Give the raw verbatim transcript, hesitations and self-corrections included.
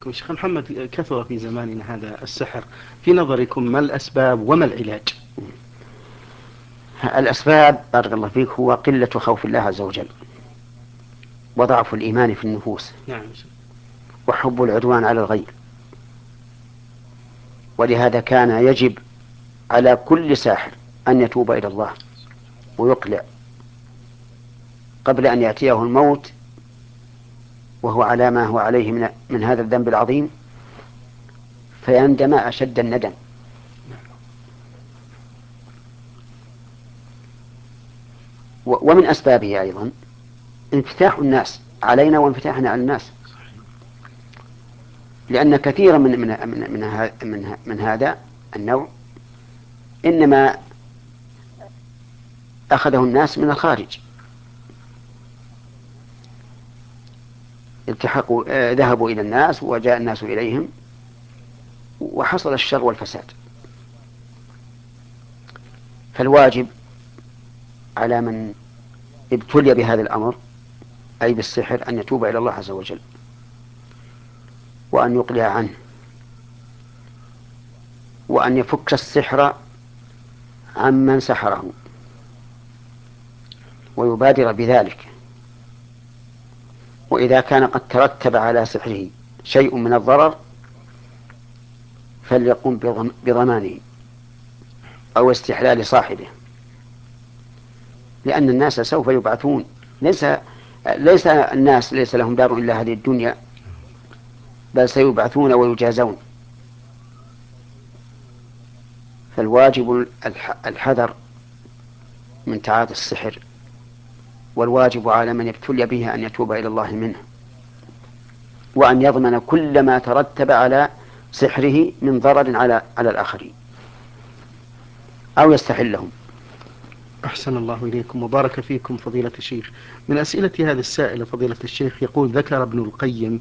شيخ محمد، كثر في زماننا هذا السحر، في نظركم ما الأسباب وما العلاج؟ الأسباب بارك الله فيك هو قلة خوف الله عز وجل، وضعف الإيمان في النفوس، نعم. وحب العدوان على الغير. ولهذا كان يجب على كل ساحر أن يتوب إلى الله ويقلع قبل أن يأتيه الموت وهو على ما هو عليه من, من هذا الذنب العظيم، فيندم أشد الندم. ومن أسبابه أيضا انفتاح الناس علينا وانفتاحنا على الناس، لأن كثيرا من من من, من, من, من هذا النوع إنما أخذه الناس من الخارج، التحقوا آه ذهبوا إلى الناس وجاء الناس إليهم وحصل الشر والفساد. فالواجب على من ابتلي بهذا الأمر أي بالسحر أن يتوب إلى الله عز وجل وأن يقلع عنه، وأن يفك السحر عمن سحره ويبادر بذلك. وإذا كان قد ترتب على سحره شيء من الضرر فليقم بضمانه أو استحلال صاحبه، لأن الناس سوف يبعثون. ليس ليس الناس ليس لهم دار إلا هذه الدنيا، بل سيبعثون ويجازون. فالواجب الحذر من تعاطي السحر، والواجب على من ابتلي به أن يتوب إلى الله منه، وأن يضمن كل ما ترتب على سحره من ضرر على على الآخرين أو يستحلهم. أحسن الله إليكم وبارك فيكم فضيلة الشيخ. من أسئلة هذا السائل فضيلة الشيخ يقول: ذكر ابن القيم